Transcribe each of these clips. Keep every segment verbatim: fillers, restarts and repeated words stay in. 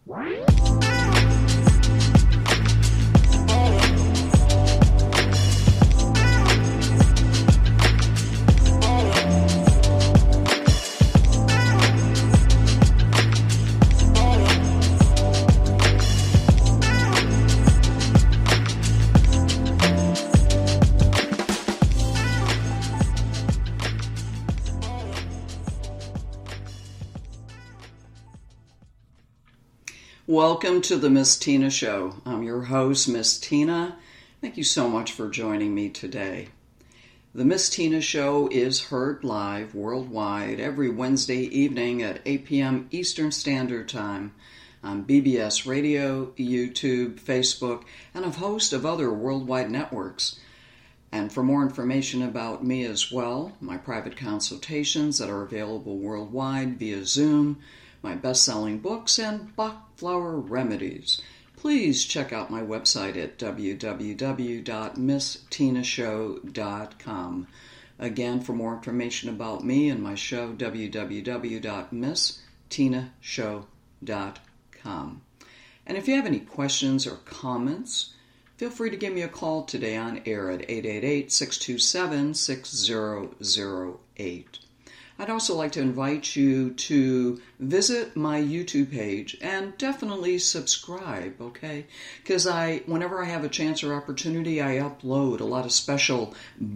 Welcome to the Miss Tina Show. I'm your host, Miss Tina. Thank you so much for joining me today. The Miss Tina Show is heard live worldwide every Wednesday evening at eight p.m. Eastern Standard Time on B B S Radio, YouTube, Facebook, and a host of other worldwide networks. And for more information about me as well, my private consultations that are available worldwide via Zoom, my best-selling books, and Bach flower remedies, please check out my website at w w w dot miss tina show dot com. Again, for more information about me and my show, w w w dot miss tina show dot com. And if you have any questions or comments, feel free to give me a call today on air at eight eight eight, six two seven, six zero zero eight. I'd also like to invite you to visit my YouTube page and definitely subscribe, okay? Because I, whenever I have a chance or opportunity, I upload a lot of special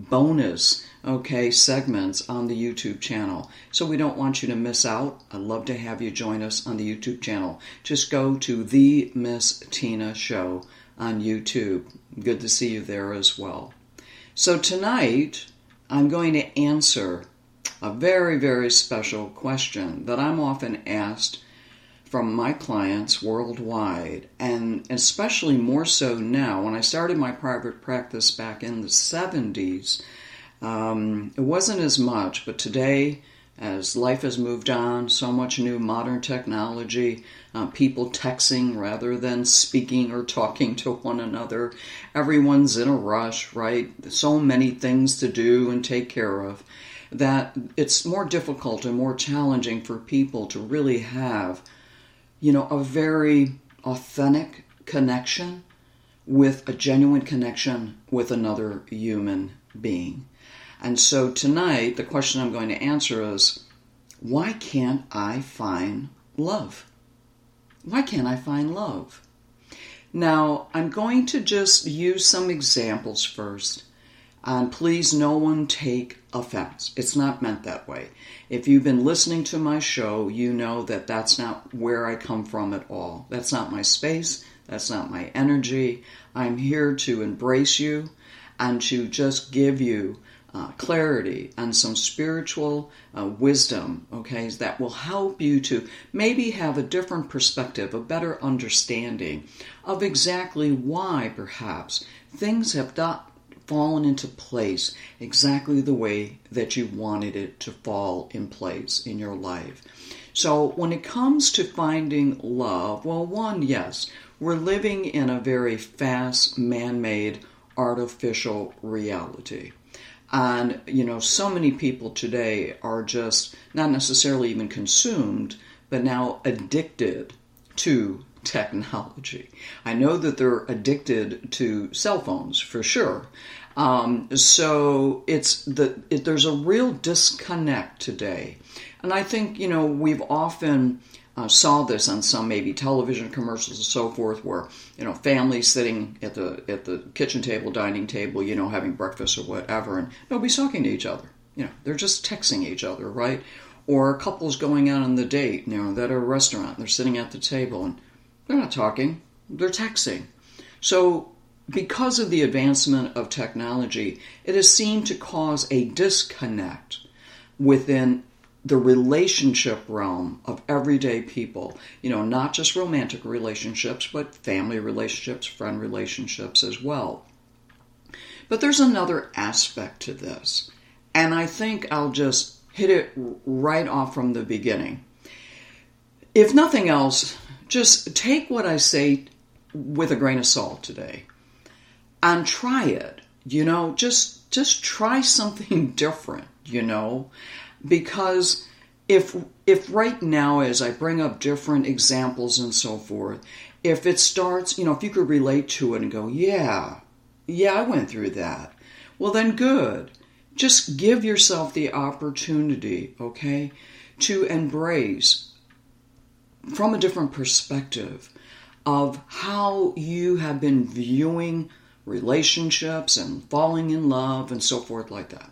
bonus, okay, segments on the YouTube channel. So we don't want you to miss out. I'd love to have you join us on the YouTube channel. Just go to The Miss Tina Show on YouTube. Good to see you there as well. So tonight, I'm going to answer a very, very special question that I'm often asked from my clients worldwide, and especially more so now. When I started my private practice back in the seventies, um, it wasn't as much, but today, as life has moved on, so much new modern technology, uh, people texting rather than speaking or talking to one another. Everyone's in a rush, right? So many things to do and take care of, that it's more difficult and more challenging for people to really have, you know, a very authentic connection with a genuine connection with another human being. And so tonight, the question I'm going to answer is, why can't I find love? Why can't I find love? Now, I'm going to just use some examples first. And please, no one take offense. It's not meant that way. If you've been listening to my show, you know that that's not where I come from at all. That's not my space. That's not my energy. I'm here to embrace you and to just give you uh, clarity and some spiritual uh, wisdom, okay, that will help you to maybe have a different perspective, a better understanding of exactly why, perhaps, things have not fallen into place exactly the way that you wanted it to fall in place in your life. So when it comes to finding love, well, one, yes, we're living in a very fast, man-made, artificial reality. And, you know, so many people today are just not necessarily even consumed, but now addicted to technology. I know that they're addicted to cell phones for sure. Um, so it's the it, there's a real disconnect today, and I think you know we've often uh, saw this on some maybe television commercials and so forth, where you know families sitting at the at the kitchen table, dining table, you know having breakfast or whatever, and nobody's talking to each other. You know they're just texting each other, right? Or couples going out on the date, you know, at a restaurant, they're sitting at the table and they're not talking, they're texting. So because of the advancement of technology, it has seemed to cause a disconnect within the relationship realm of everyday people. You know, not just romantic relationships, but family relationships, friend relationships as well. But there's another aspect to this, and I think I'll just hit it right off from the beginning. If nothing else, just take what I say with a grain of salt today and try it. You know, just just try something different, you know, because if if right now, as I bring up different examples and so forth, if it starts, you know, if you could relate to it and go, yeah, yeah, I went through that. Well, then good. Just give yourself the opportunity, okay, to embrace from a different perspective of how you have been viewing relationships and falling in love and so forth like that.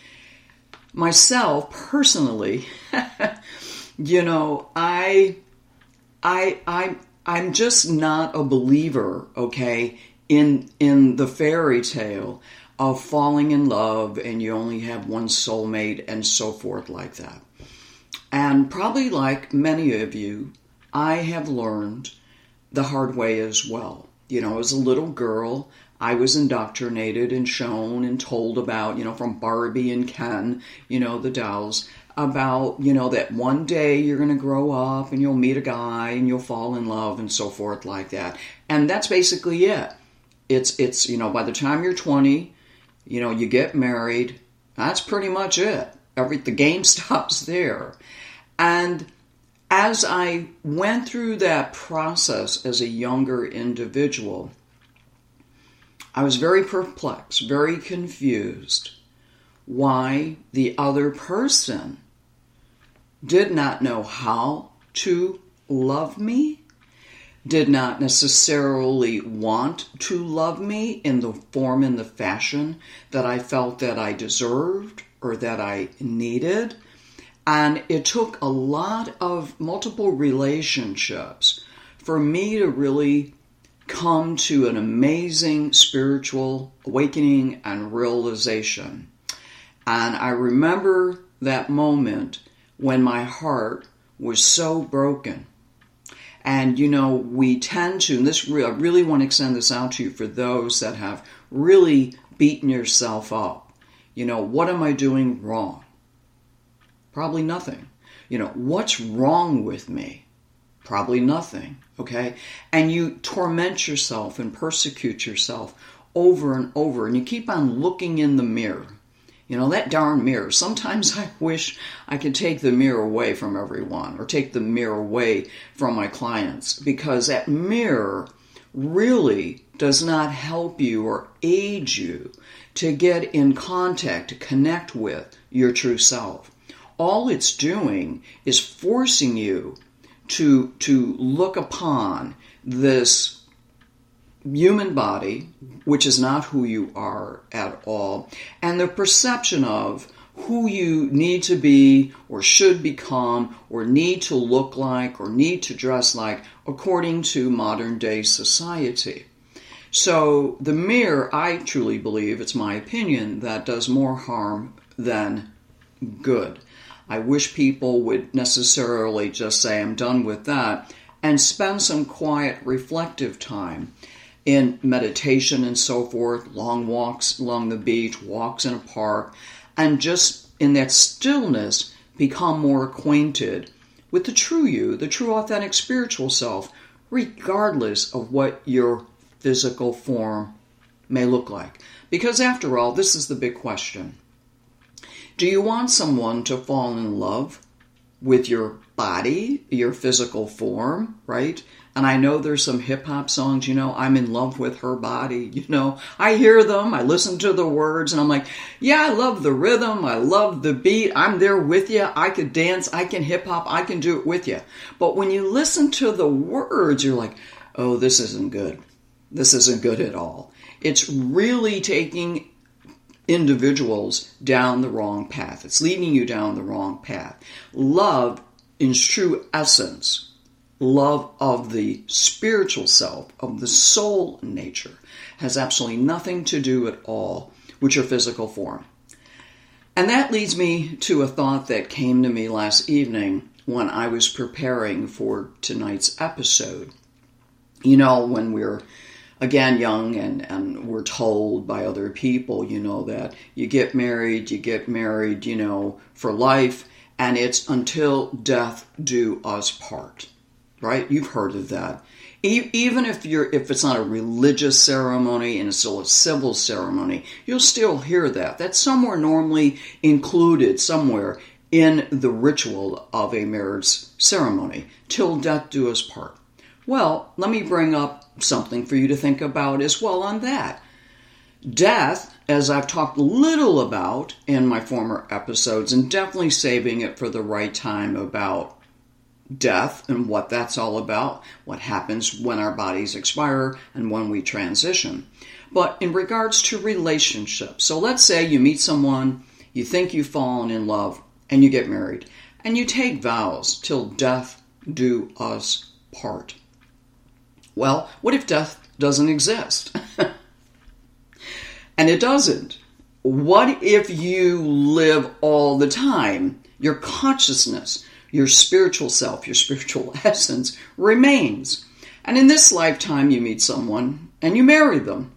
Myself, personally, you know, I, I, I, I'm just not a believer, okay, in in the fairy tale of falling in love and you only have one soulmate and so forth like that. And probably like many of you, I have learned the hard way as well. You know, as a little girl, I was indoctrinated and shown and told about, you know, from Barbie and Ken, you know, the dolls, about, you know, that one day you're going to grow up and you'll meet a guy and you'll fall in love and so forth like that. And that's basically it. It's, it's you know, by the time you're twenty, you know, you get married. That's pretty much it. Every the game stops there. And as I went through that process as a younger individual, I was very perplexed, very confused why the other person did not know how to love me, did not necessarily want to love me in the form and the fashion that I felt that I deserved or that I needed. And it took a lot of multiple relationships for me to really come to an amazing spiritual awakening and realization. And I remember that moment when my heart was so broken. And, you know, we tend to, and this I really want to extend this out to you for those that have really beaten yourself up. You know, what am I doing wrong? Probably nothing. You know, what's wrong with me? Probably nothing, okay? And you torment yourself and persecute yourself over and over, and you keep on looking in the mirror. You know, that darn mirror. Sometimes I wish I could take the mirror away from everyone or take the mirror away from my clients, because that mirror really does not help you or aid you to get in contact, to connect with your true self. All it's doing is forcing you to, to look upon this human body, which is not who you are at all, and the perception of who you need to be or should become or need to look like or need to dress like according to modern day society. So the mirror, I truly believe, it's my opinion, that does more harm than good. I wish people would necessarily just say, I'm done with that, and spend some quiet, reflective time in meditation and so forth, long walks along the beach, walks in a park, and just in that stillness become more acquainted with the true you, the true authentic spiritual self, regardless of what your physical form may look like. Because after all, this is the big question. Do you want someone to fall in love with your body, your physical form, right? And I know there's some hip-hop songs, you know, I'm in love with her body, you know. I hear them, I listen to the words, and I'm like, yeah, I love the rhythm, I love the beat, I'm there with you, I could dance, I can hip-hop, I can do it with you. But when you listen to the words, you're like, oh, this isn't good. This isn't good at all. It's really taking individuals down the wrong path. It's leading you down the wrong path. Love, in true essence, love of the spiritual self, of the soul nature, has absolutely nothing to do at all with your physical form. And that leads me to a thought that came to me last evening when I was preparing for tonight's episode. You know, when we're, again, young and, and we're told by other people, you know, that you get married, you get married, you know, for life, and it's until death do us part. Right? You've heard of that. E- even if you're, if it's not a religious ceremony and it's still a civil ceremony, you'll still hear that. That's somewhere normally included somewhere in the ritual of a marriage ceremony, till death do us part. Well, let me bring up something for you to think about as well on that. Death, as I've talked little about in my former episodes, and definitely saving it for the right time about death and what that's all about, what happens when our bodies expire and when we transition. But in regards to relationships, so let's say you meet someone, you think you've fallen in love, and you get married, and you take vows till death do us part. Well, what if death doesn't exist? And it doesn't. What if you live all the time? Your consciousness, your spiritual self, your spiritual essence remains. And in this lifetime, you meet someone and you marry them.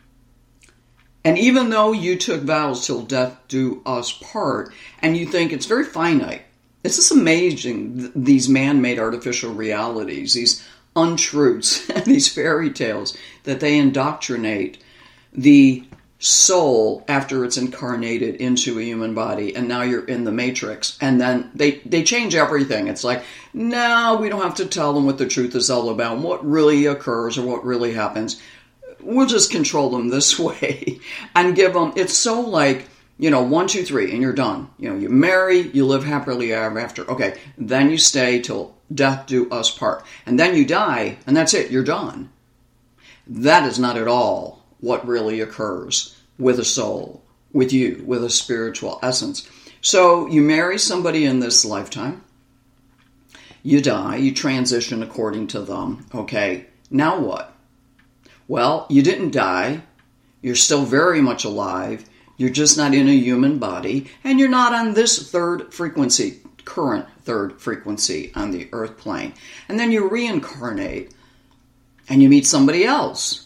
And even though you took vows till death do us part, and you think it's very finite, it's just amazing, these man-made artificial realities, these untruths, these fairy tales that they indoctrinate the soul after it's incarnated into a human body, and now you're in the matrix, and then they they change everything. It's like, no, we don't have to tell them what the truth is all about, what really occurs or what really happens. We'll just control them this way and give them, it's so like, you know, one, two, three, and you're done. You know, you marry, you live happily ever after. Okay, then you stay till death do us part. And then you die, and that's it, you're done. That is not at all what really occurs with a soul, with you, with a spiritual essence. So you marry somebody in this lifetime, you die, you transition according to them, okay, now what? Well, you didn't die, you're still very much alive, you're just not in a human body, and you're not on this third frequency, current third frequency on the earth plane. And then you reincarnate, and you meet somebody else.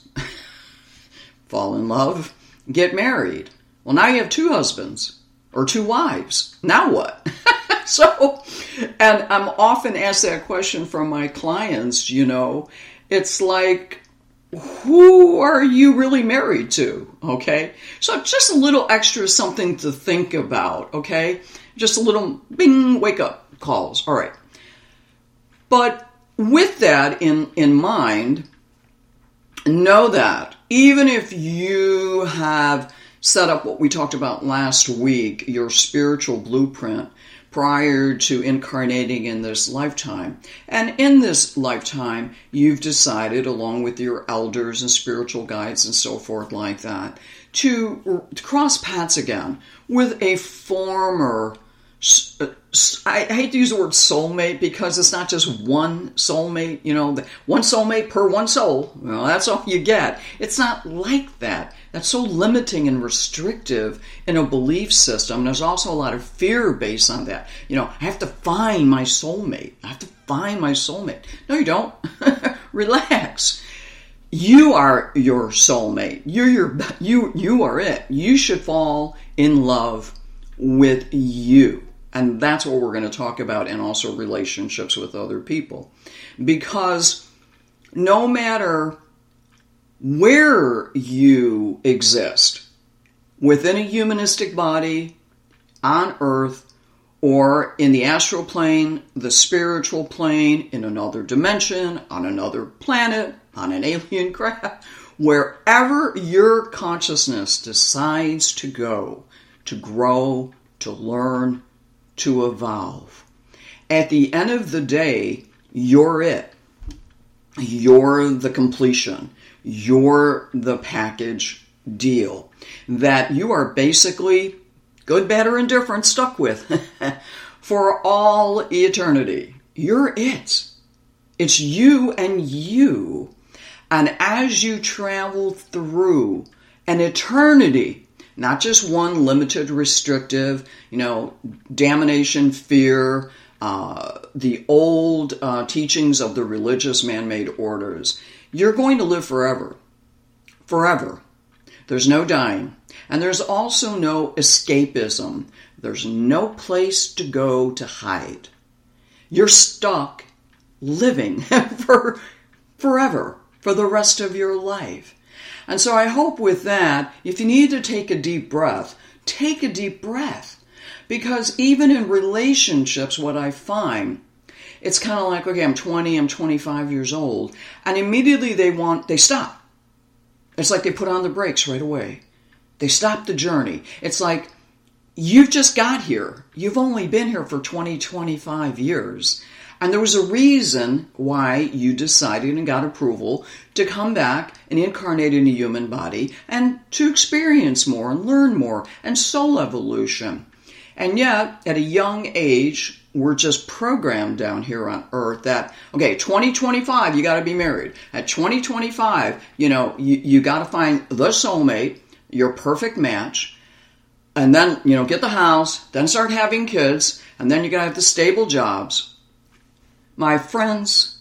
Fall in love, get married. Well, now you have two husbands or two wives. Now what? So, and I'm often asked that question from my clients, you know, it's like, who are you really married to? Okay. So just a little extra something to think about. Okay. Just a little bing, wake up calls. All right. But with that in, in mind, know that even if you have set up what we talked about last week, your spiritual blueprint prior to incarnating in this lifetime, and in this lifetime you've decided, along with your elders and spiritual guides and so forth like that, to, to cross paths again with a former, I hate to use the word soulmate because it's not just one soulmate, you know, one soulmate per one soul. Well, that's all you get. It's not like that. That's so limiting and restrictive in a belief system. There's also a lot of fear based on that. You know, I have to find my soulmate. I have to find my soulmate. No, you don't. Relax. You are your soulmate. You're your, you, you are it. You should fall in love with you. And that's what we're going to talk about, and also relationships with other people. Because no matter where you exist, within a humanistic body, on earth, or in the astral plane, the spiritual plane, in another dimension, on another planet, on an alien craft, wherever your consciousness decides to go, to grow, to learn, to evolve. At the end of the day, you're it. You're the completion. You're the package deal that you are basically, good, bad, or indifferent, stuck with for all eternity. You're it. It's you and you. And as you travel through an eternity, not just one limited, restrictive, you know, damnation, fear, uh, the old uh, teachings of the religious man-made orders. You're going to live forever. Forever. There's no dying. And there's also no escapism. There's no place to go to hide. You're stuck living for forever, for the rest of your life. And so I hope with that, if you need to take a deep breath, take a deep breath. Because even in relationships, what I find, it's kind of like, okay, I'm twenty, I'm twenty-five years old, and immediately they want, they stop. It's like they put on the brakes right away. They stop the journey. It's like, you've just got here. You've only been here for twenty, twenty-five years. And there was a reason why you decided and got approval to come back and incarnate in a human body and to experience more and learn more and soul evolution. And yet, at a young age, we're just programmed down here on Earth that, okay, twenty twenty-five, you got to be married. At twenty twenty-five, you know, you, you got to find the soulmate, your perfect match, and then, you know, get the house, then start having kids, and then you got to have the stable jobs. My friends,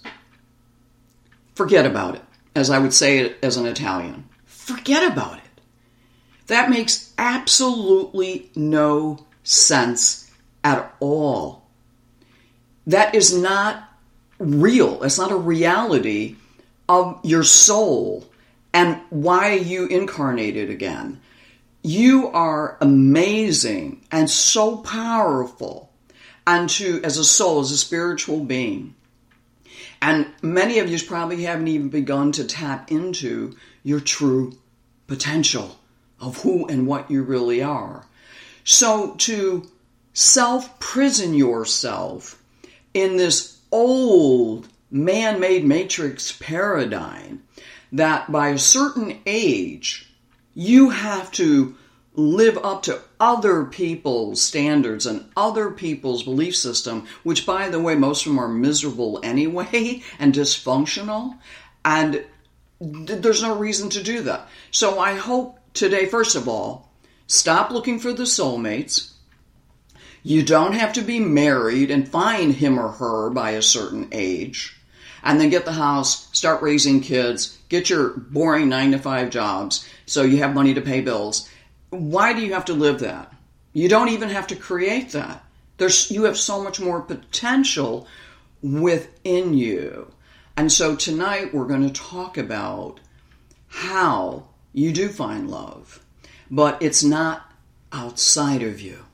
forget about it, as I would say it as an Italian. Forget about it. That makes absolutely no sense at all. That is not real. It's not a reality of your soul and why you incarnated again. You are amazing and so powerful. And to, as a soul, as a spiritual being. And many of you probably haven't even begun to tap into your true potential of who and what you really are. So to self-prison yourself in this old man-made matrix paradigm that by a certain age, you have to live up to other people's standards and other people's belief system, which, by the way, most of them are miserable anyway and dysfunctional, and th- there's no reason to do that. So I hope today, first of all, stop looking for the soulmates. You don't have to be married and find him or her by a certain age, and then get the house, start raising kids, get your boring nine to five jobs so you have money to pay bills. Why do you have to live that? You don't even have to create that. There's, you have so much more potential within you. And so tonight we're going to talk about how you do find love. But it's not outside of you.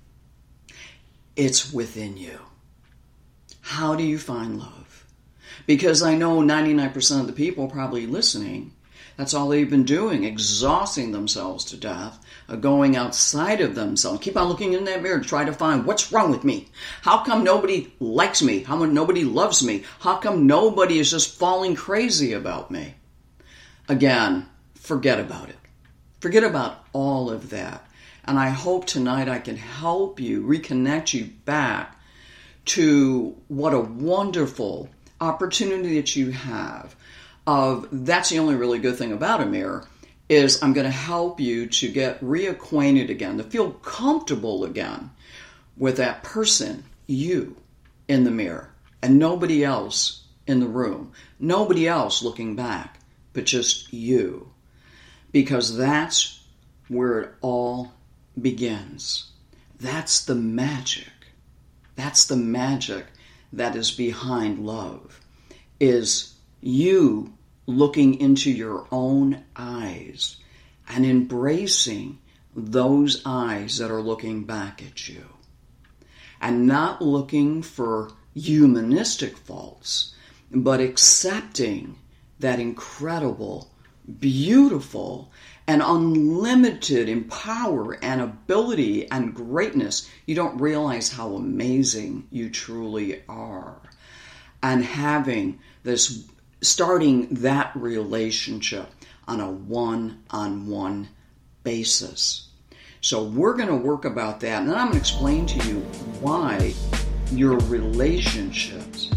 It's within you. How do you find love? Because I know ninety-nine percent of the people probably listening, that's all they've been doing, exhausting themselves to death, uh, going outside of themselves. Keep on looking in that mirror to try to find what's wrong with me. How come nobody likes me? How come nobody loves me? How come nobody is just falling crazy about me? Again, forget about it. Forget about all of that. And I hope tonight I can help you, reconnect you back to what a wonderful opportunity that you have. Of that's the only really good thing about a mirror is I'm going to help you to get reacquainted again, to feel comfortable again with that person, you, in the mirror, and nobody else in the room, nobody else looking back, but just you, because that's where it all begins. That's the magic. That's the magic that is behind love, is you looking into your own eyes and embracing those eyes that are looking back at you. And not looking for humanistic faults, but accepting that incredible, beautiful, and unlimited in power and ability and greatness. You don't realize how amazing you truly are. And having this, starting that relationship on a one-on-one basis. So we're going to work about that, and then I'm going to explain to you why your relationships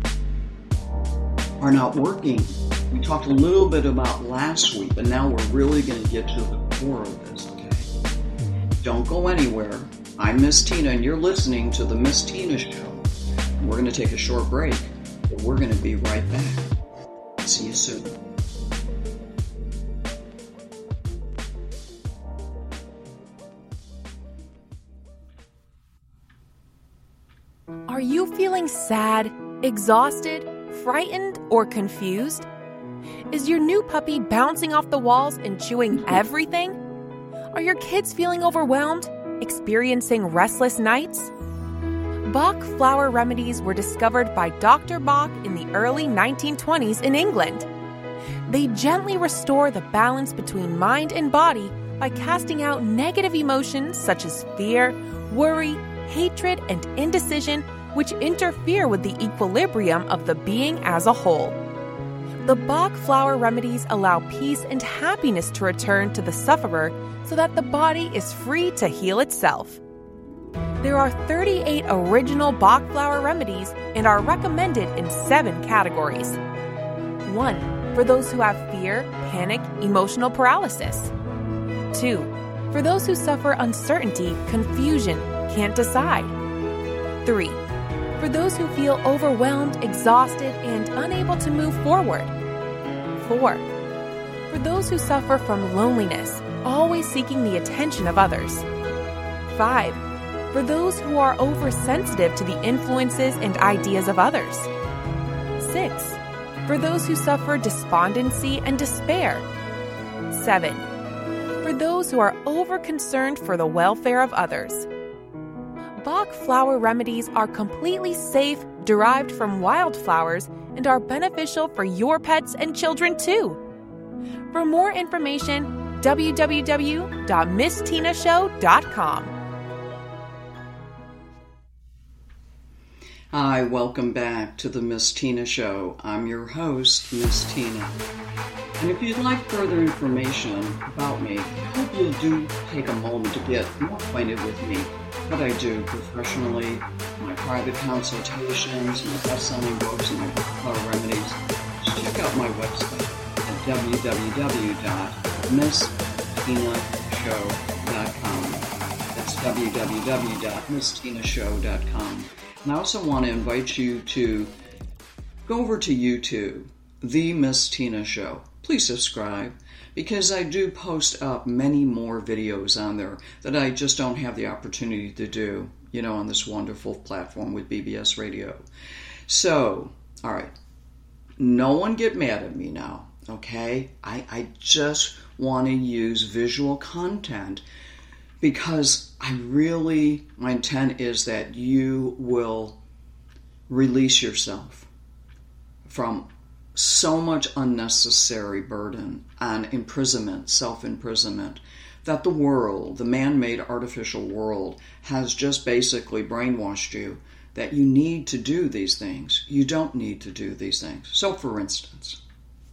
are not working. We talked a little bit about last week, but now we're really going to get to the core of this, okay? Don't go anywhere. I'm Miss Tina, and you're listening to The Miss Tina Show. And we're going to take a short break, but we're going to be right back. See you soon. Are you feeling sad, exhausted, frightened, or confused? Is your new puppy bouncing off the walls and chewing everything? Are your kids feeling overwhelmed? Experiencing restless nights? Bach flower remedies were discovered by Doctor Bach in the early nineteen twenties in England. They gently restore the balance between mind and body by casting out negative emotions such as fear, worry, hatred, and indecision, which interfere with the equilibrium of the being as a whole. The Bach flower remedies allow peace and happiness to return to the sufferer so that the body is free to heal itself. There are thirty-eight original Bach flower remedies and are recommended in seven categories. one. For those who have fear, panic, emotional paralysis. two. For those who suffer uncertainty, confusion, can't decide. three. For those who feel overwhelmed, exhausted, and unable to move forward. four. For those who suffer from loneliness, always seeking the attention of others. five. For those who are oversensitive to the influences and ideas of others. six. For those who suffer despondency and despair. seven. For those who are over-concerned for the welfare of others. Bach flower remedies are completely safe, derived from wildflowers, and are beneficial for your pets and children too. For more information, w w w dot miss tina show dot com. Hi, welcome back to the Miss Tina Show. I'm your host, Miss Tina. And if you'd like further information about me, I hope you'll do take a moment to get more acquainted with me, what I do professionally, my private consultations, my best-selling books, and my flower remedies. Just check out my website at w w w dot miss tina show dot com. That's w w w dot miss tina show dot com. And I also want to invite you to go over to YouTube, The Miss Tina Show. Please subscribe, because I do post up many more videos on there that I just don't have the opportunity to do, you know, on this wonderful platform with B B S Radio. So, all right, no one get mad at me now, okay? I, I just want to use visual content because I really, my intent is that you will release yourself from so much unnecessary burden and imprisonment, self-imprisonment, that the world, the man-made artificial world, has just basically brainwashed you that you need to do these things. You don't need to do these things. So, for instance,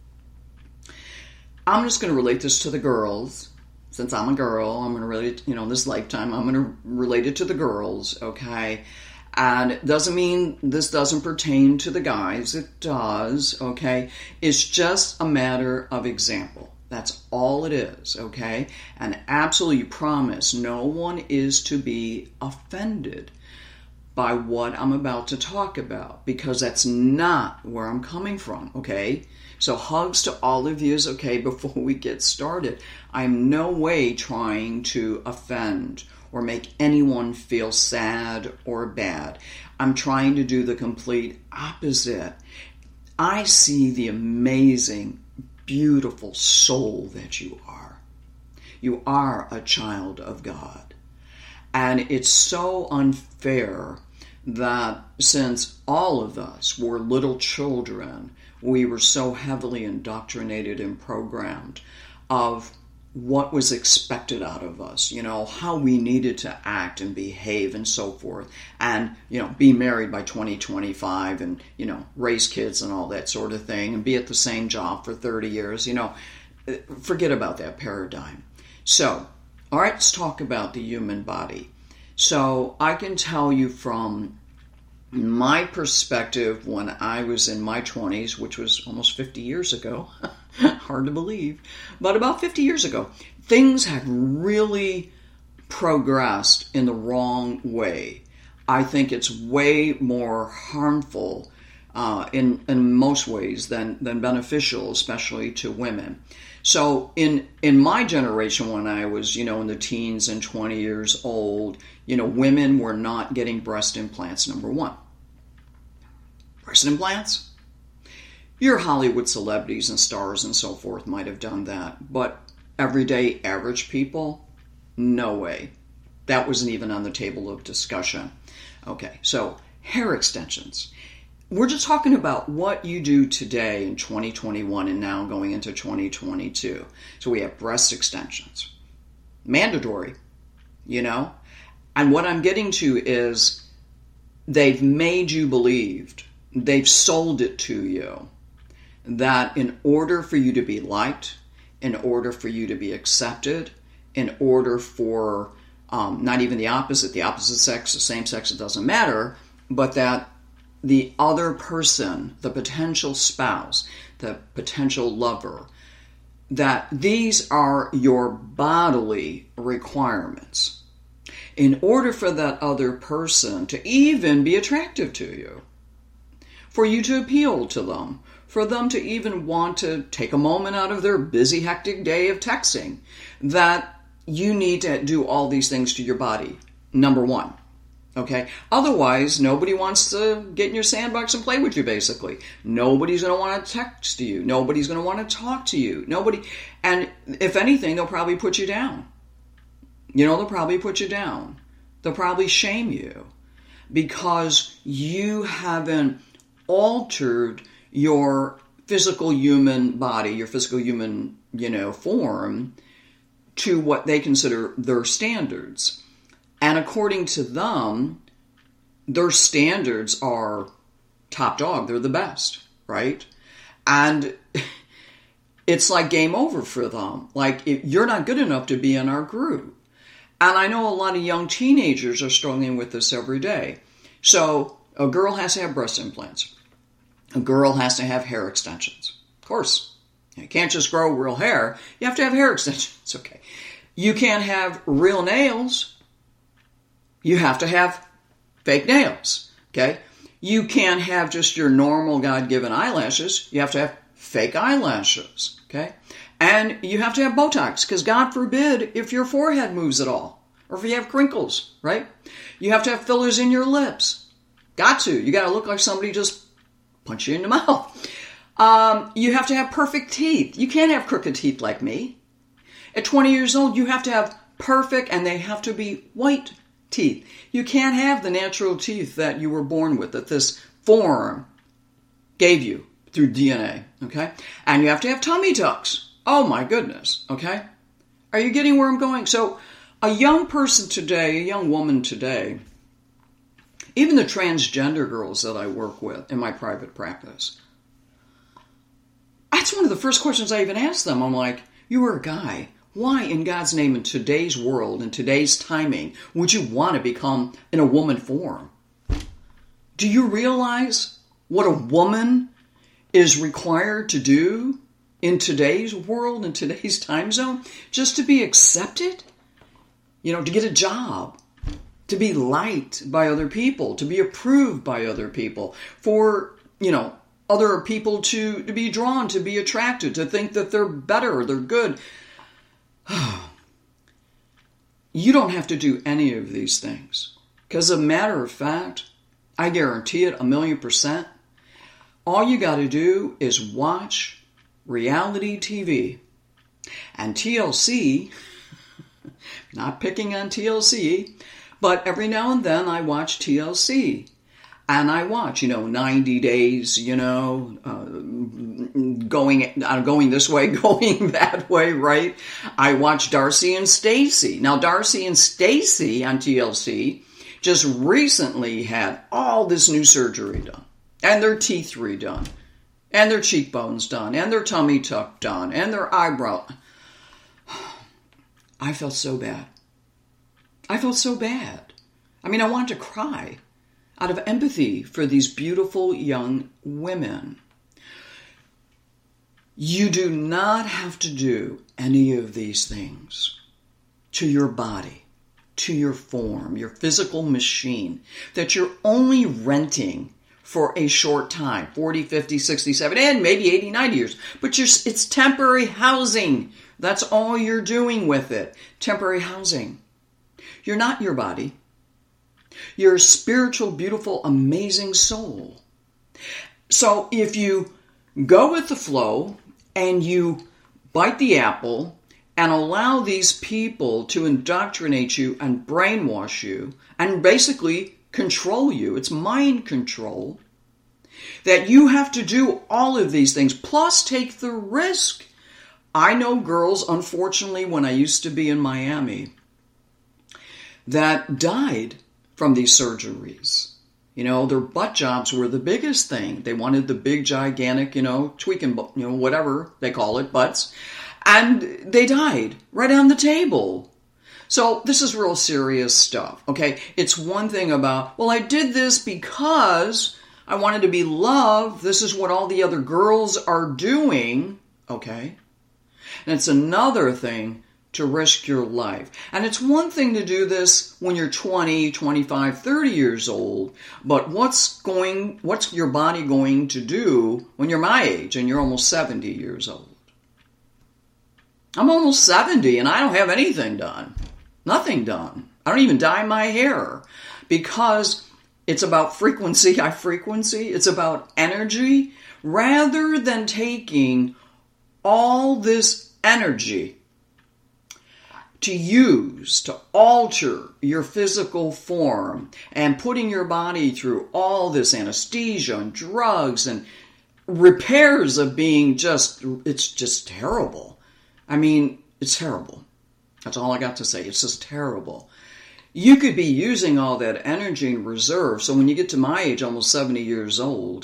I'm just going to relate this to the girls. Since I'm a girl, I'm going to relate, you know, this lifetime, I'm going to relate it to the girls, okay? And it doesn't mean this doesn't pertain to the guys. It does, okay? It's just a matter of example. That's all it is, okay? And absolutely promise no one is to be offended by what I'm about to talk about, because that's not where I'm coming from, okay? So hugs to all of you, okay, before we get started. I'm no way trying to offend or make anyone feel sad or bad. I'm trying to do the complete opposite. I see the amazing, beautiful soul that you are. You are a child of God. And it's so unfair that since all of us were little children, we were so heavily indoctrinated and programmed of what was expected out of us, you know, how we needed to act and behave and so forth, and, you know, be married by twenty twenty-five and, you know, raise kids and all that sort of thing and be at the same job for thirty years, you know, forget about that paradigm. So, all right, let's talk about the human body. So I can tell you from my perspective when I was in my twenties, which was almost fifty years ago, hard to believe, but about fifty years ago, things have really progressed in the wrong way. I think it's way more harmful uh, in in most ways than than beneficial, especially to women. So in in my generation, when I was, you know, in the teens and twenty years old, you know, women were not getting breast implants, number one. Breast implants? Your Hollywood celebrities and stars and so forth might have done that, but everyday average people, no way. That wasn't even on the table of discussion. Okay, so hair extensions. We're just talking about what you do today in twenty twenty-one and now going into twenty twenty-two. So we have breast extensions. Mandatory, you know? And what I'm getting to is they've made you believe, they've sold it to you, that in order for you to be liked, in order for you to be accepted, in order for um, not even the opposite, the opposite sex, the same sex, it doesn't matter, but that the other person, the potential spouse, the potential lover, that these are your bodily requirements in order for that other person to even be attractive to you, for you to appeal to them, for them to even want to take a moment out of their busy, hectic day of texting, that you need to do all these things to your body, number one. Okay. Otherwise, nobody wants to get in your sandbox and play with you, basically. Nobody's going to want to text you. Nobody's going to want to talk to you. Nobody. And if anything, they'll probably put you down. You know, they'll probably put you down. They'll probably shame you because you haven't altered your physical human body, your physical human, you know, form to what they consider their standards. And according to them, their standards are top dog. They're the best, right? And it's like game over for them. Like, if you're not good enough to be in our group. And I know a lot of young teenagers are struggling with this every day. So a girl has to have breast implants. A girl has to have hair extensions. Of course. You can't just grow real hair. You have to have hair extensions. Okay. You can't have real nails. You have to have fake nails, okay? You can't have just your normal God-given eyelashes. You have to have fake eyelashes, okay? And you have to have Botox, because God forbid if your forehead moves at all, or if you have crinkles, right? You have to have fillers in your lips. Got to. You got to look like somebody just punched you in the mouth. Um, you have to have perfect teeth. You can't have crooked teeth like me. At twenty years old, you have to have perfect, and they have to be white teeth. You can't have the natural teeth that you were born with, that this form gave you through D N A, okay? And you have to have tummy tucks. Oh my goodness, okay? Are you getting where I'm going? So a young person today, a young woman today, even the transgender girls that I work with in my private practice, that's one of the first questions I even ask them. I'm like, you were a guy. Why in God's name, in today's world, in today's timing, would you want to become in a woman form? Do you realize what a woman is required to do in today's world, in today's time zone, just to be accepted? You know, to get a job, to be liked by other people, to be approved by other people, for, you know, other people to, to be drawn, to be attracted, to think that they're better, they're good. You don't have to do any of these things. Because as a matter of fact, I guarantee it a million percent, all you got to do is watch reality T V. And T L C, not picking on T L C, but every now and then I watch T L C. And I watch, you know, ninety days, you know, uh, going uh, going this way, going that way, right? I watch Darcy and Stacy. Now, Darcy and Stacy on T L C just recently had all this new surgery done. And their teeth redone. And their cheekbones done. And their tummy tuck done. And their eyebrow. I felt so bad. I felt so bad. I mean, I wanted to cry out of empathy for these beautiful young women. You do not have to do any of these things to your body, to your form, your physical machine that you're only renting for a short time, forty, fifty, sixty, seventy, and maybe eighty, ninety years. But you're, it's temporary housing. That's all you're doing with it. Temporary housing. You're not your body. You're a spiritual, beautiful, amazing soul. So if you go with the flow and you bite the apple and allow these people to indoctrinate you and brainwash you and basically control you. It's mind control. That you have to do all of these things, plus take the risk. I know girls, unfortunately, when I used to be in Miami, that died from these surgeries. You know, their butt jobs were the biggest thing. They wanted the big, gigantic, you know, tweaking, you know, whatever they call it, butts. And they died right on the table. So this is real serious stuff, okay? It's one thing about, well, I did this because I wanted to be loved. This is what all the other girls are doing, okay? And it's another thing to risk your life. And it's one thing to do this when you're twenty, twenty-five, thirty years old, but what's going, what's your body going to do when you're my age and you're almost seventy years old? I'm almost seventy and I don't have anything done. Nothing done. I don't even dye my hair because it's about frequency, high frequency. It's about energy rather than taking all this energy to use, to alter your physical form and putting your body through all this anesthesia and drugs and repairs of being just, it's just terrible. I mean, it's terrible. That's all I got to say. It's just terrible. You could be using all that energy in reserve, so when you get to my age, almost seventy years old,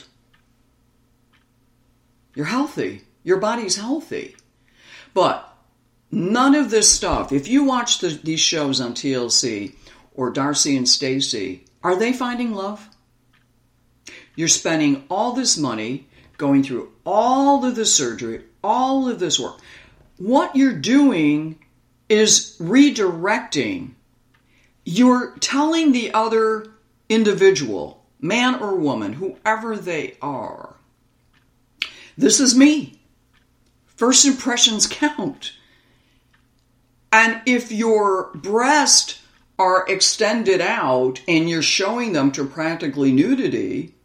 you're healthy. Your body's healthy. But none of this stuff, if you watch the, these shows on T L C or Darcy and Stacy, are they finding love? You're spending all this money, going through all of this surgery, all of this work. What you're doing is redirecting. You're telling the other individual, man or woman, whoever they are, this is me. First impressions count. And if your breasts are extended out and you're showing them to practically nudity,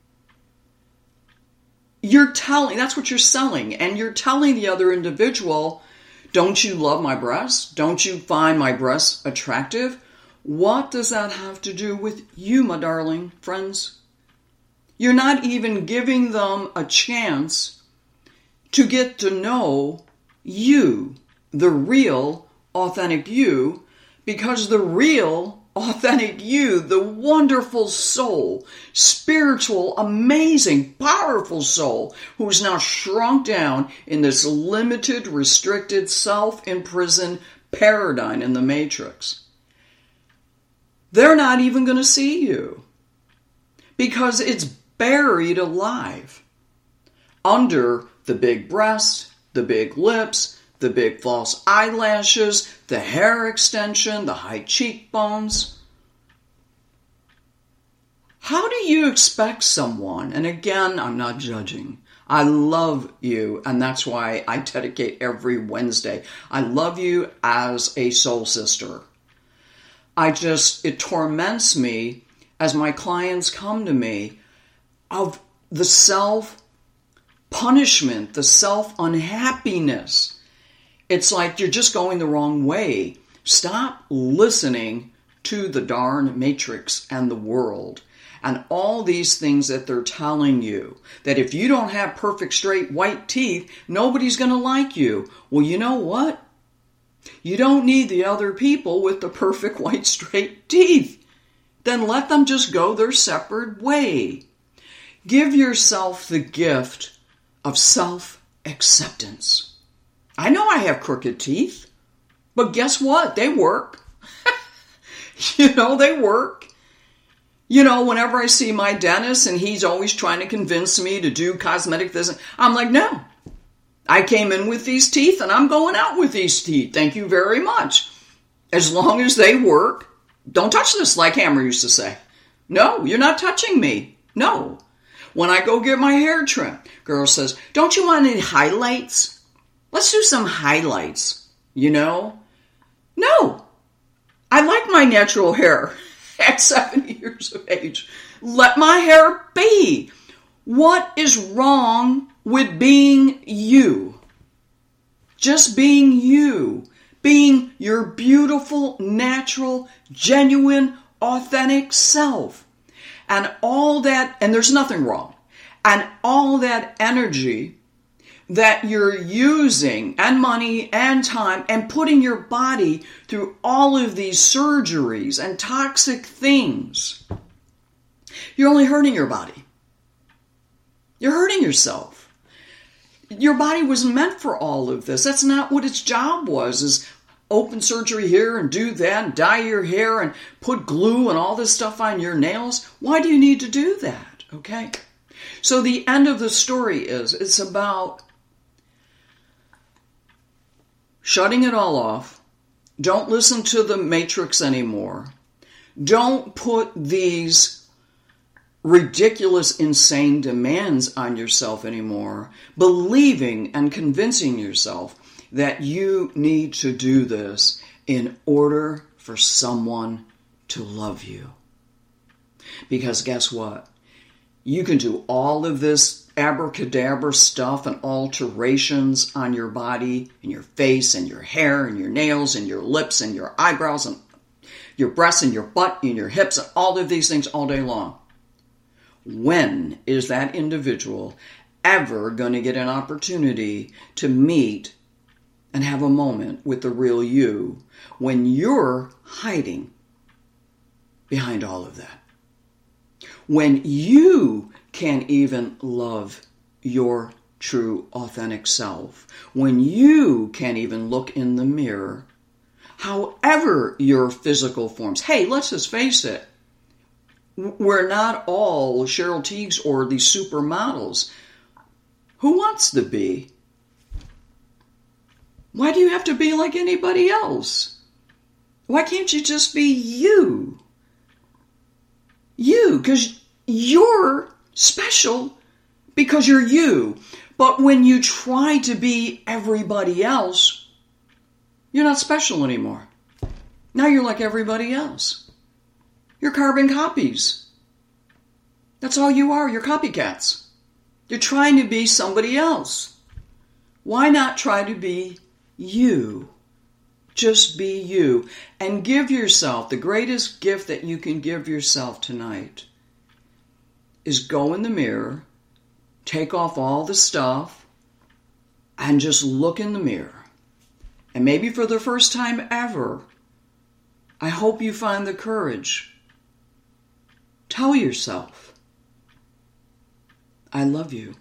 you're telling, that's what you're selling. And you're telling the other individual, don't you love my breasts? Don't you find my breasts attractive? What does that have to do with you, my darling friends? You're not even giving them a chance to get to know you, the real, authentic you, because the real, authentic you, the wonderful soul, spiritual, amazing, powerful soul, who's now shrunk down in this limited, restricted, self-imprisoned paradigm in the Matrix. They're not even going to see you because it's buried alive under the big breasts, the big lips, the big false eyelashes, the hair extension, the high cheekbones. How do you expect someone, and again, I'm not judging, I love you, and that's why I dedicate every Wednesday. I love you as a soul sister. I just, it torments me as my clients come to me of the self-punishment, the self-unhappiness. It's like you're just going the wrong way. Stop listening to the darn Matrix and the world and all these things that they're telling you. That if you don't have perfect straight white teeth, nobody's going to like you. Well, you know what? You don't need the other people with the perfect white straight teeth. Then let them just go their separate way. Give yourself the gift of self-acceptance. I know I have crooked teeth, but guess what? They work. You know, they work. You know, whenever I see my dentist and he's always trying to convince me to do cosmetic this, I'm like, no. I came in with these teeth and I'm going out with these teeth. Thank you very much. As long as they work, don't touch this, like Hammer used to say. No, you're not touching me. No. When I go get my hair trimmed, girl says, don't you want any highlights? Let's do some highlights, you know? No. I like my natural hair at seventy years of age. Let my hair be. What is wrong with being you? Just being you. being your beautiful, natural, genuine, authentic self. And all that, and there's nothing wrong, and all that energy that you're using, and money and time, and putting your body through all of these surgeries and toxic things, you're only hurting your body. You're hurting yourself. Your body was meant for all of this. That's not what its job was, is open surgery here and do that and dye your hair and put glue and all this stuff on your nails. Why do you need to do that? Okay? So the end of the story is, it's about shutting it all off. Don't listen to the Matrix anymore. Don't put these ridiculous, insane demands on yourself anymore, believing and convincing yourself that you need to do this in order for someone to love you. Because guess what? You can do all of this abracadabra stuff and alterations on your body and your face and your hair and your nails and your lips and your eyebrows and your breasts and your butt and your hips and all of these things all day long. When is that individual ever going to get an opportunity to meet and have a moment with the real you when you're hiding behind all of that? When you can't even love your true, authentic self. When you can't even look in the mirror, however your physical forms. Hey, let's just face it. We're not all Cheryl Tiegs or these supermodels. Who wants to be? Why do you have to be like anybody else? Why can't you just be you? You, because you're special because you're you. But when you try to be everybody else, you're not special anymore. Now you're like everybody else. You're carbon copies. That's all you are. You're copycats. You're trying to be somebody else. Why not try to be you? Just be you. And give yourself, the greatest gift that you can give yourself tonight is go in the mirror, take off all the stuff, and just look in the mirror. And maybe for the first time ever, I hope you find the courage. Tell yourself, I love you.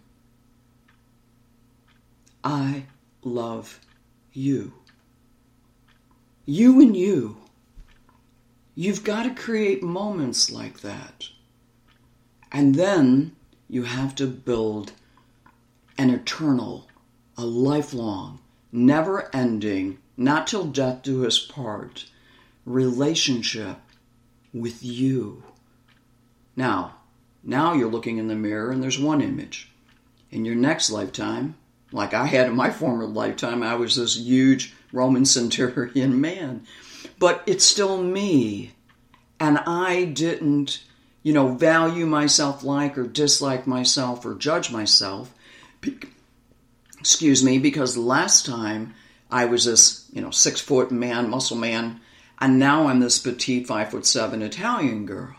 I love you. You and you. You've got to create moments like that. And then you have to build an eternal, a lifelong, never-ending, not till death do us part, relationship with you. Now, now you're looking in the mirror and there's one image. In your next lifetime, like I had in my former lifetime, I was this huge Roman centurion man. But it's still me. And I didn't, you know, value myself, like or dislike myself or judge myself. Excuse me, because last time I was this, you know, six foot man, muscle man, and now I'm this petite five foot seven Italian girl.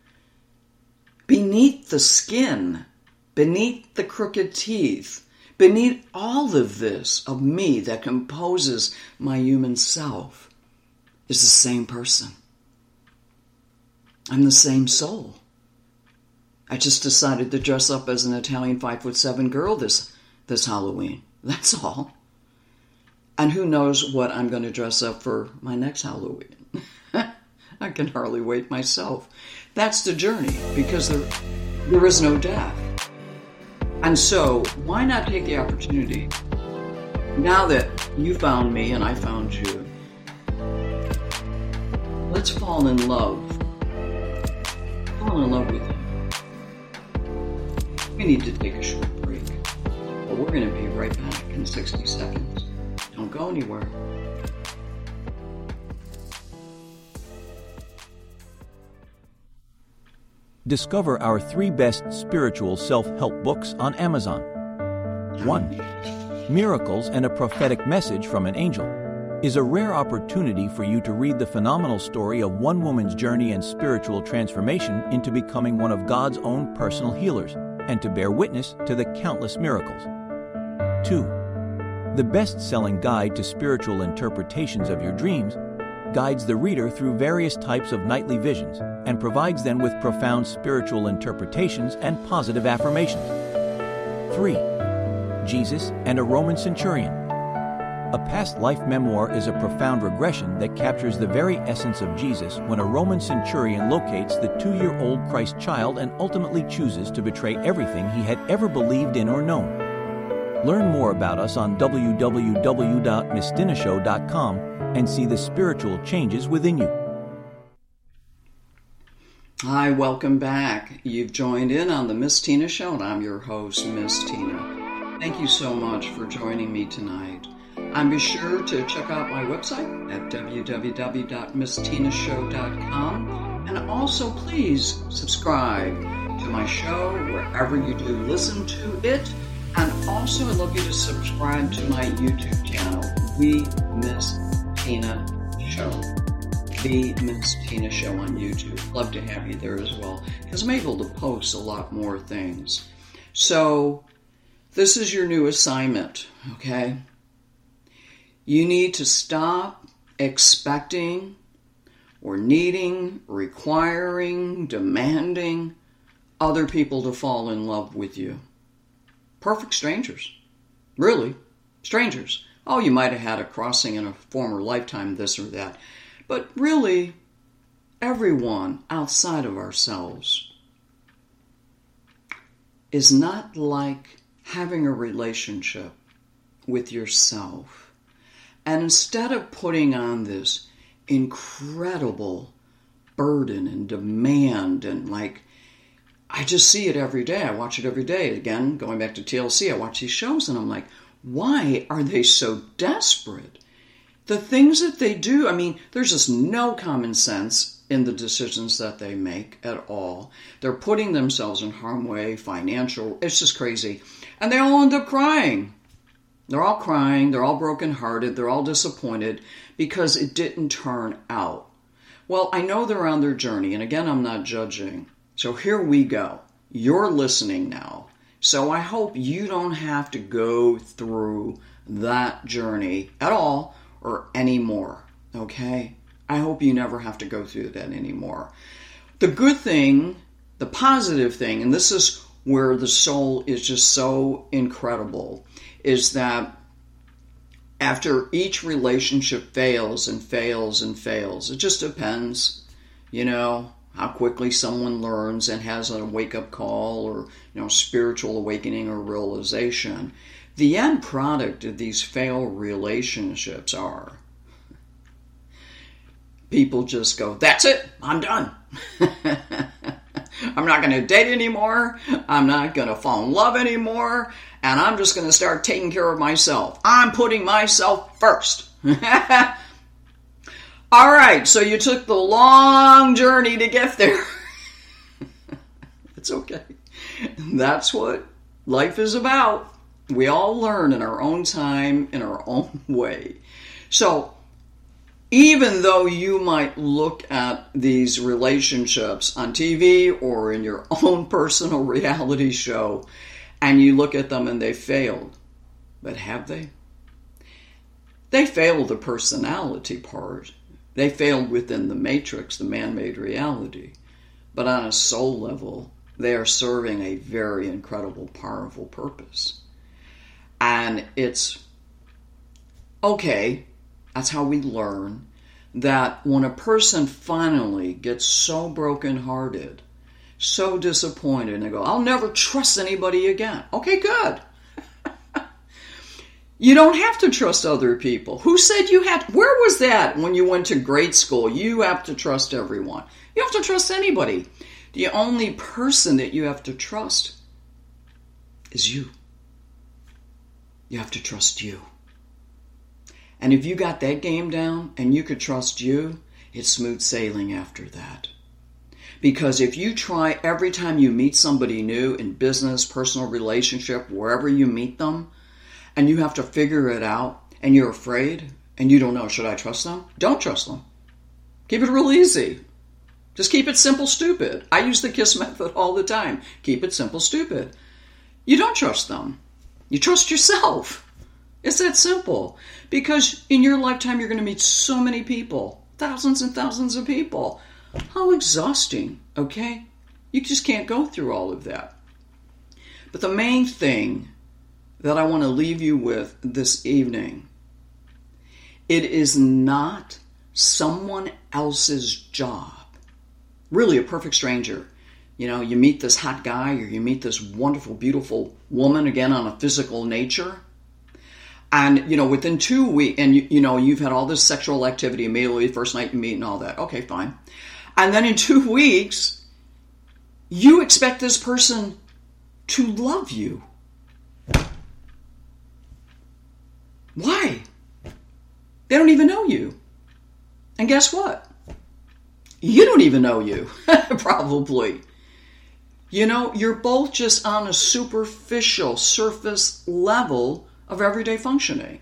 Beneath the skin, beneath the crooked teeth, beneath all of this of me that composes my human self is the same person. I'm the same soul. I just decided to dress up as an Italian five foot seven girl this, this Halloween. That's all. And who knows what I'm going to dress up for my next Halloween. I can hardly wait myself. That's the journey, because there, there is no death. And so, why not take the opportunity, now that you found me and I found you, let's fall in love. Fall in love with you. We need to take a short break, but we're going to be right back in sixty seconds. Don't go anywhere. Discover our three best spiritual self-help books on Amazon. One, Miracles and a Prophetic Message from an Angel. is a rare opportunity for you to read the phenomenal story of one woman's journey and spiritual transformation into becoming one of God's own personal healers, and to bear witness to the countless miracles. Two, the best-selling guide to spiritual interpretations of your dreams guides the reader through various types of nightly visions and provides them with profound spiritual interpretations and positive affirmations. Three, Jesus and a Roman Centurion. A past life memoir is a profound regression that captures the very essence of Jesus when a Roman centurion locates the two-year-old Christ child and ultimately chooses to betray everything he had ever believed in or known. Learn more about us on w w w dot miss tina show dot com and see the spiritual changes within you. Hi, welcome back. You've joined in on the Miss Tina Show, and I'm your host, Miss Tina. Thank you so much for joining me tonight. And be sure to check out my website at w w w dot miss tina show dot com. And also, please subscribe to my show wherever you do listen to it. And also, I'd love you to subscribe to my YouTube channel, The Miss Tina Show. The Miss Tina Show on YouTube. Love to have you there as well, because I'm able to post a lot more things. So, this is your new assignment, okay? You need to stop expecting or needing, requiring, demanding other people to fall in love with you. Perfect strangers. Really, strangers. Oh, you might have had a crossing in a former lifetime, this or that. But really, everyone outside of ourselves is not like having a relationship with yourself. And instead of putting on this incredible burden and demand and like, I just see it every day. I watch it every day. Again, going back to T L C, I watch these shows and I'm like, why are they so desperate? The things that they do, I mean, there's just no common sense in the decisions that they make at all. They're putting themselves in harm's way, financial, it's just crazy. And they all end up crying. They're all crying, they're all brokenhearted, they're all disappointed because it didn't turn out. Well, I know they're on their journey, and again, I'm not judging. So here we go. You're listening now. So I hope you don't have to go through that journey at all or anymore, okay? I hope you never have to go through that anymore. The good thing, the positive thing, and this is where the soul is just so incredible, is that after each relationship fails and fails and fails, it just depends, you know, how quickly someone learns and has a wake-up call or, you know, spiritual awakening or realization. The end product of these failed relationships are people just go, that's it, I'm done. I'm not going to date anymore. I'm not going to fall in love anymore. And I'm just going to start taking care of myself. I'm putting myself first. All right, so you took the long journey to get there. It's okay. That's what life is about. We all learn in our own time, in our own way. So, even though you might look at these relationships on T V or in your own personal reality show, and you look at them and they failed, but have they? They failed the personality part. They failed within the matrix, the man-made reality. But on a soul level, they are serving a very incredible, powerful purpose. And it's okay, that's how we learn, that when a person finally gets so brokenhearted, so disappointed, and they go, I'll never trust anybody again. Okay, good. You don't have to trust other people. Who said you had? Where was that when you went to grade school? You have to trust everyone. You have to trust anybody. The only person that you have to trust is you. You have to trust you. And if you got that game down and you could trust you, it's smooth sailing after that. Because if you try every time you meet somebody new in business, personal relationship, wherever you meet them, and you have to figure it out, and you're afraid, and you don't know, should I trust them? Don't trust them. Keep it real easy. Just keep it simple, stupid. I use the KISS method all the time. Keep it simple, stupid. You don't trust them. You trust yourself. It's that simple. Because in your lifetime, you're going to meet so many people. Thousands and thousands of people. How exhausting, okay? You just can't go through all of that. But the main thing that I want to leave you with this evening, it is not someone else's job. Really, a perfect stranger. You know, you meet this hot guy or you meet this wonderful, beautiful woman, again, on a physical nature. And, you know, within two weeks, and, you, you know, you've had all this sexual activity immediately, first night you meet and all that. Okay, fine. And then in two weeks, you expect this person to love you. Why? They don't even know you. And guess what? You don't even know you, probably. You know, you're both just on a superficial surface level of everyday functioning.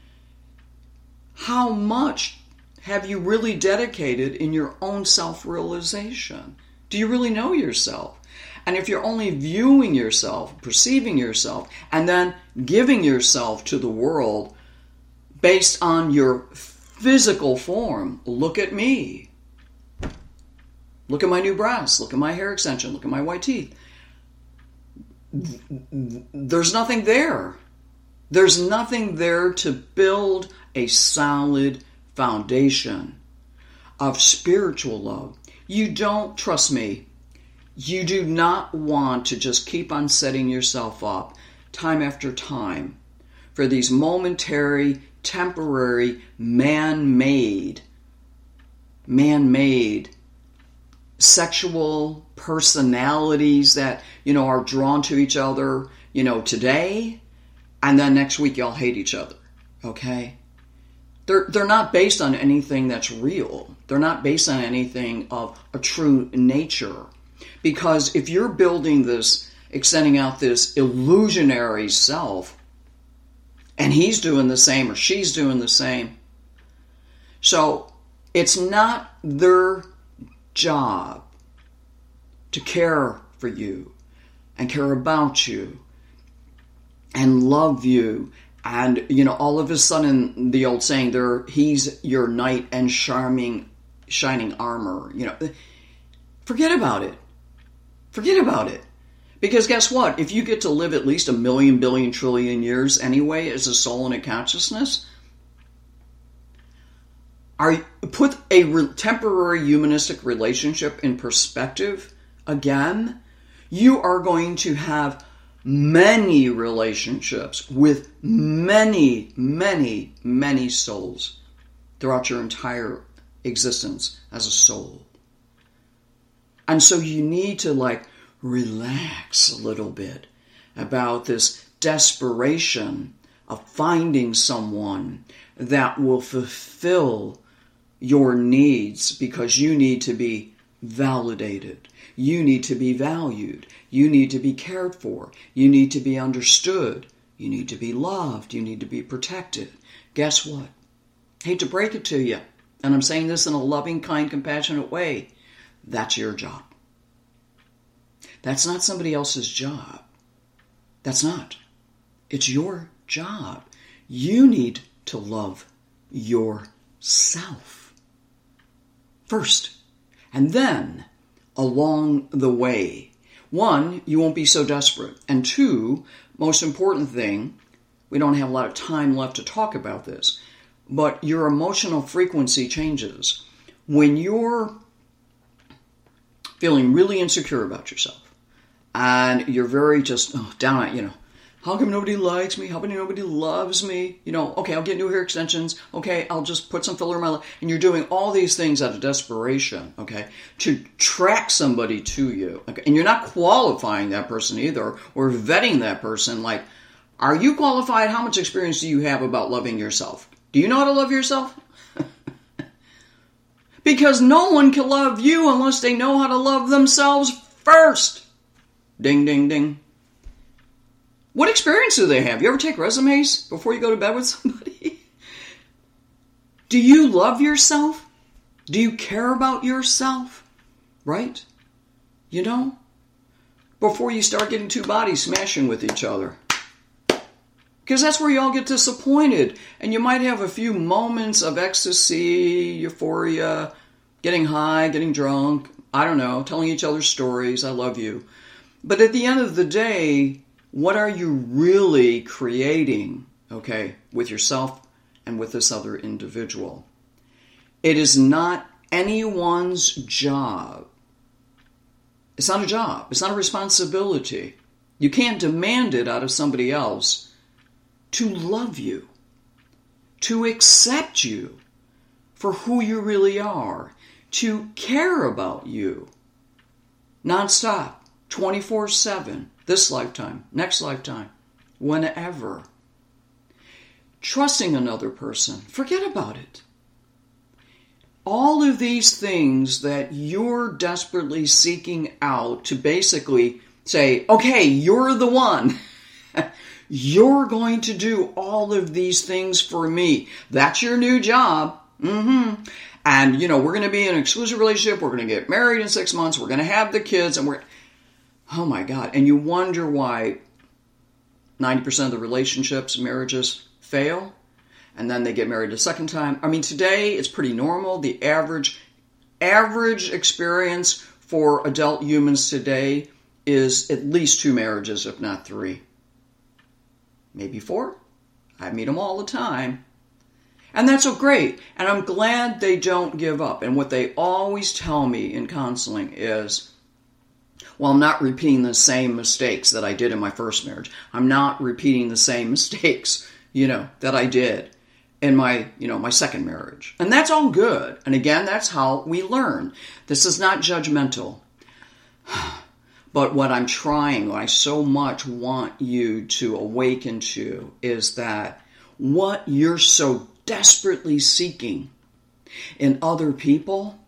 How much have you really dedicated in your own self-realization? Do you really know yourself? And if you're only viewing yourself, perceiving yourself, and then giving yourself to the world based on your physical form, look at me. Look at my new breasts. Look at my hair extension. Look at my white teeth. There's nothing there. There's nothing there to build a solid foundation of spiritual love. You don't, trust me, you do not want to just keep on setting yourself up time after time for these momentary, temporary, man-made, man-made sexual personalities that, you know, are drawn to each other, you know, today, and then next week y'all hate each other, okay? They're, they're not based on anything that's real. They're not based on anything of a true nature. Because if you're building this, extending out this illusionary self, and he's doing the same or she's doing the same, so it's not their job to care for you and care about you and love you. And, you know, all of a sudden, the old saying there, he's your knight and charming, shining armor. You know, forget about it. Forget about it. Because guess what? If you get to live at least a million, billion, trillion years anyway as a soul and a consciousness, are put a re- temporary humanistic relationship in perspective again, you are going to have many relationships with many, many, many souls throughout your entire existence as a soul. And so you need to like relax a little bit about this desperation of finding someone that will fulfill your needs, because you need to be validated. You need to be valued. You need to be cared for. You need to be understood. You need to be loved. You need to be protected. Guess what? Hate to break it to you, and I'm saying this in a loving, kind, compassionate way. That's your job. That's not somebody else's job. That's not. It's your job. You need to love yourself first. And then, along the way, one, you won't be so desperate. And two, most important thing, we don't have a lot of time left to talk about this, but your emotional frequency changes. When you're feeling really insecure about yourself, and you're very just oh, down at, you know, how come nobody likes me? How come nobody loves me? You know, okay, I'll get new hair extensions. Okay, I'll just put some filler in my life. And you're doing all these things out of desperation, okay, to track somebody to you. Okay? And you're not qualifying that person either, or vetting that person. Like, are you qualified? How much experience do you have about loving yourself? Do you know how to love yourself? Because no one can love you unless they know how to love themselves first. Ding, ding, ding. What experience do they have? You ever take resumes before you go to bed with somebody? Do you love yourself? Do you care about yourself? Right? You know? Before you start getting two bodies smashing with each other. Because that's where you all get disappointed. And you might have a few moments of ecstasy, euphoria, getting high, getting drunk, I don't know, telling each other stories, I love you. But at the end of the day, what are you really creating, okay, with yourself and with this other individual? It is not anyone's job. It's not a job. It's not a responsibility. You can't demand it out of somebody else to love you, to accept you for who you really are, to care about you nonstop, twenty-four seven, this lifetime, next lifetime, whenever. Trusting another person, forget about it. All of these things that you're desperately seeking out to basically say, okay, you're the one. You're going to do all of these things for me. That's your new job. Mm-hmm. And, you know, we're going to be in an exclusive relationship. We're going to get married in six months. We're going to have the kids. And we're, oh my God. And you wonder why ninety percent of the relationships, marriages fail. And then they get married a second time. I mean, today it's pretty normal. The average, average experience for adult humans today is at least two marriages, if not three. Maybe four. I meet them all the time. And that's so great. And I'm glad they don't give up. And what they always tell me in counseling is, well, I'm not repeating the same mistakes that I did in my first marriage. I'm not repeating the same mistakes, you know, that I did in my, you know, my second marriage. And that's all good. And again, that's how we learn. This is not judgmental. But what I'm trying, what I so much want you to awaken to is that what you're so desperately seeking in other people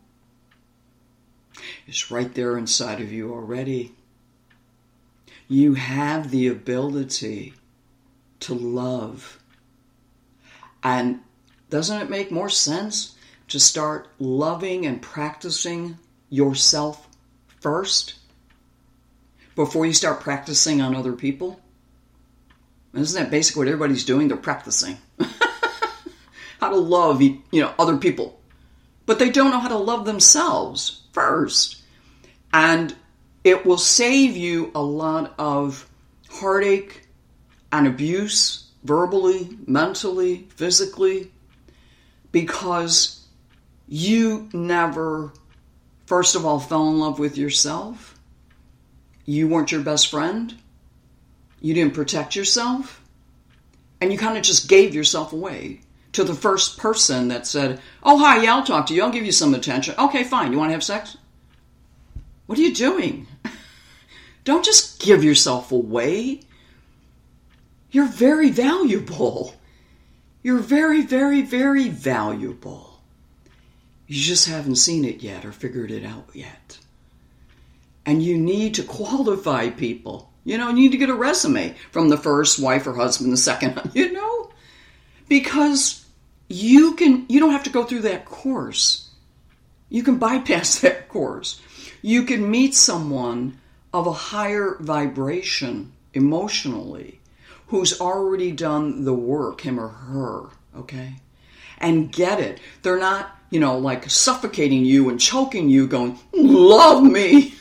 is right there inside of you already. You have the ability to love. And doesn't it make more sense to start loving and practicing yourself first before you start practicing on other people? Isn't that basically what everybody's doing? They're practicing how to love, you know, other people. But they don't know how to love themselves first. And it will save you a lot of heartache and abuse, verbally, mentally, physically, because you never, first of all, fell in love with yourself. You weren't your best friend. You didn't protect yourself. And you kind of just gave yourself away to the first person that said, oh, hi, yeah, I'll talk to you. I'll give you some attention. Okay, fine. You want to have sex? What are you doing? Don't just give yourself away. You're very valuable. You're very, very, very valuable. You just haven't seen it yet or figured it out yet. And you need to qualify people. You know, you need to get a resume from the first wife or husband, the second, you know, because you can, you don't have to go through that course. You can bypass that course. You can meet someone of a higher vibration emotionally who's already done the work, him or her, okay? And get it. They're not, you know, like suffocating you and choking you going, love me.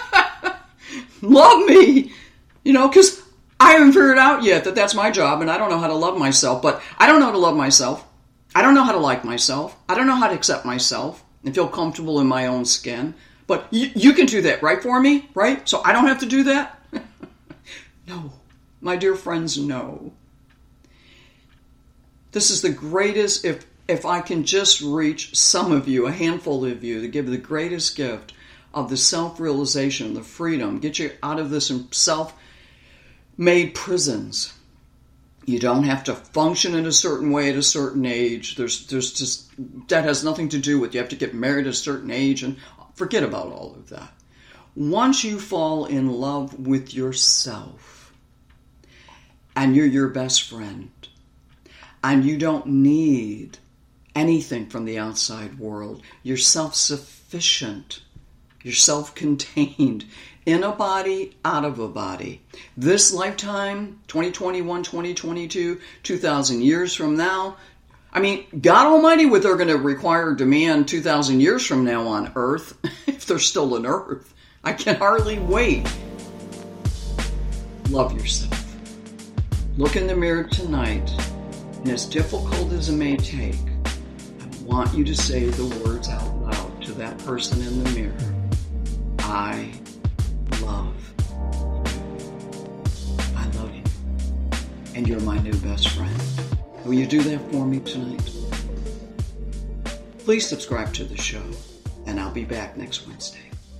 Love me. You know, because I haven't figured out yet that that's my job and I don't know how to love myself. But I don't know how to love myself. I don't know how to like myself. I don't know how to accept myself and feel comfortable in my own skin. But you, you can do that, right, for me, right? So I don't have to do that? No. My dear friends, no. This is the greatest, if if I can just reach some of you, a handful of you, to give the greatest gift of the self-realization, the freedom, get you out of this self-made prisons. You don't have to function in a certain way at a certain age. There's, there's just, that has nothing to do with you have to get married at a certain age, and forget about all of that. Once you fall in love with yourself, and you're your best friend, and you don't need anything from the outside world. You're self-sufficient. You're self-contained. In a body, out of a body. This lifetime, twenty twenty-one, twenty twenty-two, two thousand years from now, I mean, God Almighty, what they're going to require, demand two thousand years from now on Earth, if they're still on Earth. I can hardly wait. Love yourself. Look in the mirror tonight, and as difficult as it may take, I want you to say the words out loud to that person in the mirror. I love you. I love you. And you're my new best friend. Will you do that for me tonight? Please subscribe to the show, and I'll be back next Wednesday.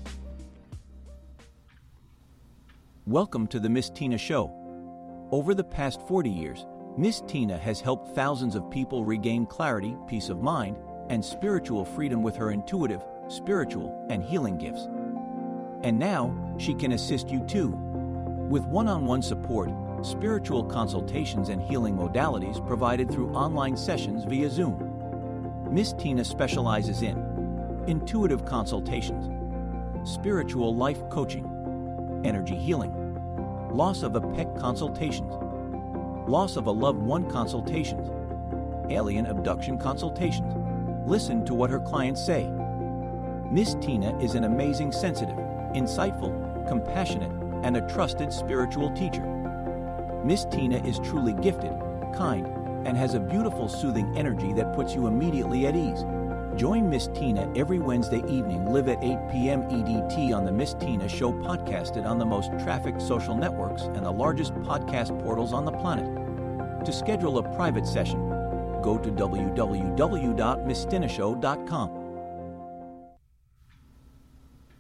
Welcome to the Miss Tina Show. Over the past forty years, Miss Tina has helped thousands of people regain clarity, peace of mind, and spiritual freedom with her intuitive, spiritual, and healing gifts. And now, she can assist you too. With one-on-one support, spiritual consultations and healing modalities provided through online sessions via Zoom. Miss Tina specializes in intuitive consultations, spiritual life coaching, energy healing, loss of a pet consultations, loss of a loved one consultations, alien abduction consultations. Listen to what her clients say. Miss Tina is an amazing, sensitive, insightful, compassionate, and a trusted spiritual teacher. Miss Tina is truly gifted, kind, and has a beautiful, soothing energy that puts you immediately at ease. Join Miss Tina every Wednesday evening, live at eight p.m. E D T on the Miss Tina Show, podcasted on the most trafficked social networks and the largest podcast portals on the planet. To schedule a private session, go to w w w dot miss tina show dot com.